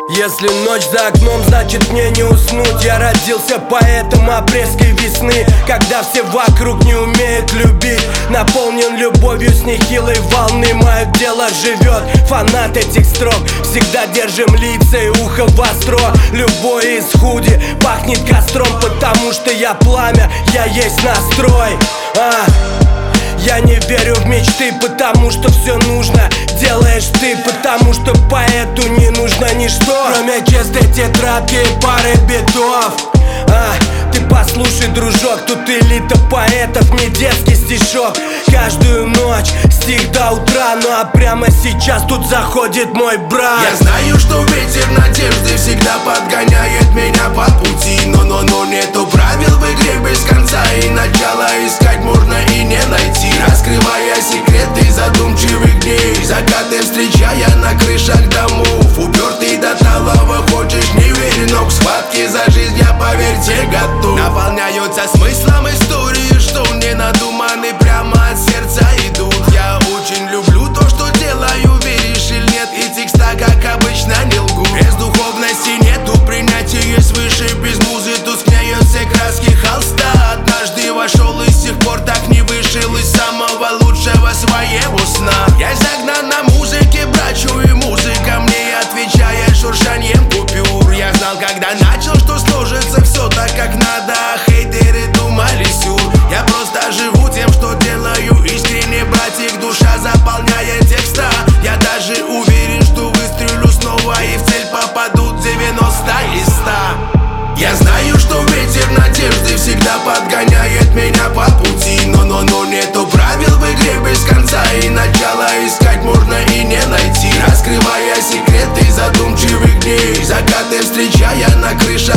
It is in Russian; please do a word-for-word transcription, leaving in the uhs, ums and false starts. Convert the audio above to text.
Если ночь за окном, значит мне не уснуть. Я родился поэтом апрельской весны, когда все вокруг не умеют любить. Наполнен любовью с нехилой волны. Мое дело живет, фанат этих строк. Всегда держим лица и ухо востро. Любой из худи пахнет костром, потому что я пламя, я есть настрой. а Я не верю в мечты, потому что все нужно делаешь ты, потому что поэту не нужно ничто, кроме чистой тетрадки и пары битов. а, Ты послушай, дружок, тут элита поэтов, не детский стишок. Каждую ночь стих до утра, ну а прямо сейчас тут заходит мой брат. Я знаю, что ветер надежды всегда подгоняет меня по пути, но, но, но нету правил в игре без конца и начала. Искать можно и не найти, раскрывая секреты задумчивых дней. Закаты встречая на крышах домов, упертый до талого, хочешь не верь, но к схватке за жизнь я, поверьте, готов. Наполняются смыслом истории, что не надуманы, прямо от сердца идут. Я очень люблю то, что делаю, веришь или нет, и текста, как обычно, не лгу. Без духовности нету принятия свыше, без музы тускнеют все краски холста. Однажды вошел и с тех пор так не вышел из самого лучшего своего сна. Я загнан на музыке, брачу, и музыка мне отвечает шуршанием купюр. Я знал, когда начал, что сложится все так, как надо, а хейтеры думали сюр. Я просто живу тем, что делаю искренне, братик, душа заполняет текста. Я даже уверен, что выстрелю снова и в цель попадут девяносто из ста. Я знаю, что ветер надежды всегда подгоняет меня по пути, но, но, но нету правил в игре без конца и начала. Искать можно и не найти, раскрывая секреты задумчивых дней. Закаты встречая на крышах